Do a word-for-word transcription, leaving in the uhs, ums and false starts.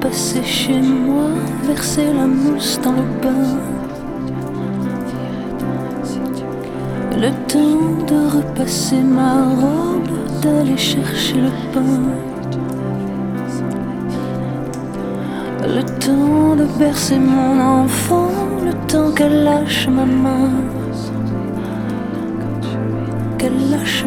passer chez moi, verser la mousse dans le bain. Le temps de repasser ma robe, d'aller chercher le pain. Le temps de bercer mon enfant, le temps qu'elle lâche ma main, qu'elle lâche